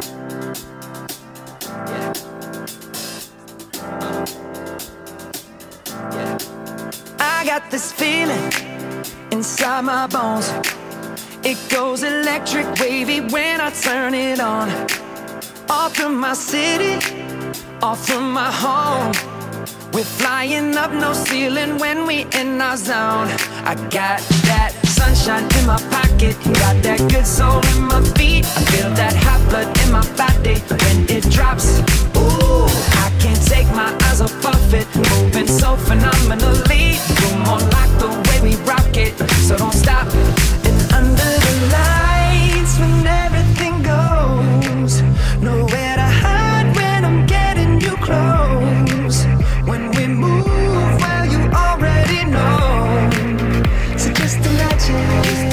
I got this feeling inside my bones. It goes electric wavy when I turn it on. Off from my city, off from my home. We're flying up, no ceiling when we in our zone. I got that sunshine in my pocket, got that good soul in my feet. I feel that hot blood in my body when it drops. Ooh, I can't take my eyes off of it, moving so phenomenally. You're more like the way we rock it, so don't stop. And under the lights, when everything goes, nowhere to hide when I'm getting you close. When we move, well, you already know. So just imagine.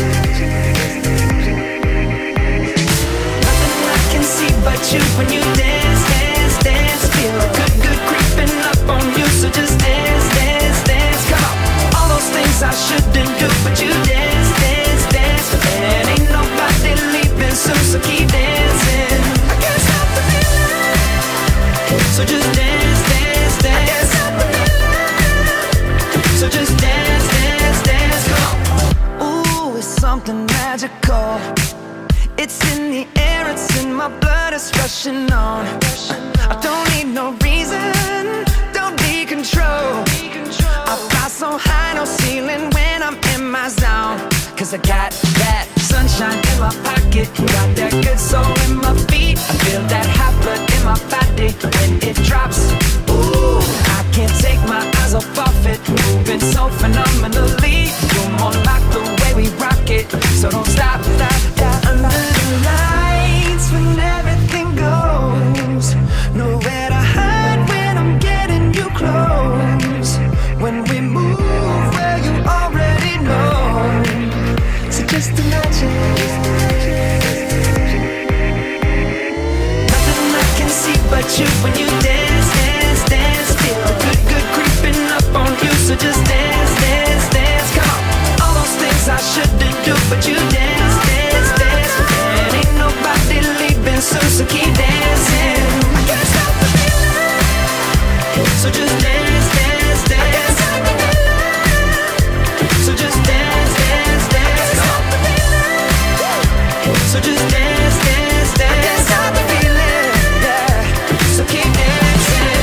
Nothing I can see but you when you dance, dance, dance. Feel good, good creeping up on you. So just dance, dance, dance. Come on. All those things I shouldn't do, but you dance, dance, dance. And ain't nobody leaving soon, so keep dancing. I can't stop the feeling. So just dance, dance, dance. I can't stop the feeling. So just dance, dance, dance. Come on. Ooh, it's something magical. It's in the air, it's in my blood, it's rushing on. I don't need no reason, don't need control. I fly so high, no ceiling when I'm in my zone. Cause I got that sunshine in my pocket, got that good soul in my feet. I feel that hot blood in my body when it drops. Ooh, I can't take my eyes off of it, moving so phenomenally. You're more like the way we rock it, so don't stop, stop, stop. Under the lights when everything goes, nowhere to hide when I'm getting you close. When we move, well, you already know. So just imagine. Nothing I can see but you when you dance, dance, dance. Feel good, good creeping up on you. So just dance, dance, dance. Come on. All those things I shouldn't do, but you dance, dance, dance. And ain't nobody leaving soon, so keep dancing. I can't stop the feeling. So just dance, dance, dance. I can't stop the feeling. So just dance, dance, dance. Come on. So just dance, dance, dance. I can't stop the feeling. Yeah. So keep dancing.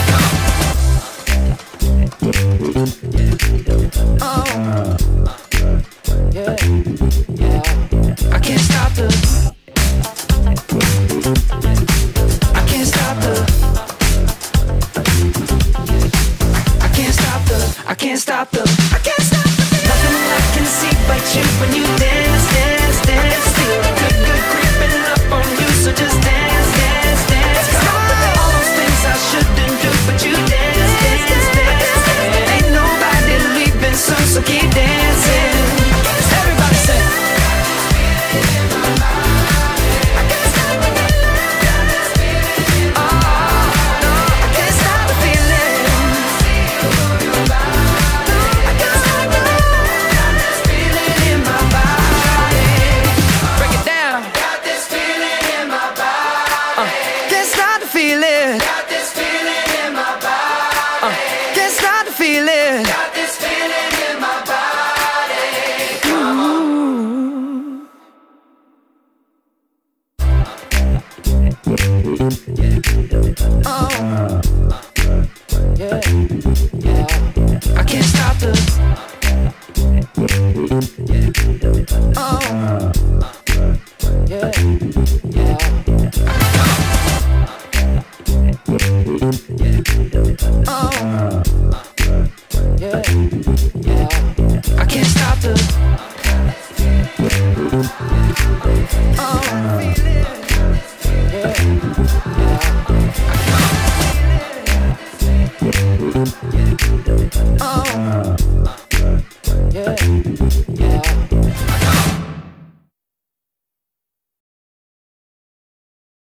Oh. Yeah. Yeah. I can't stop the. I can't stop the. I can't stop the. I can't stop the. I can't stop the. Nothing I can see but you when you dance, dance, dance. Feel good, good creeping up on you. So just dance, dance, dance. Come on. All those things I shouldn't do, but you dance, dance, dance. And ain't nobody leaving soon, so keep dancing. Everybody say. I can't stop the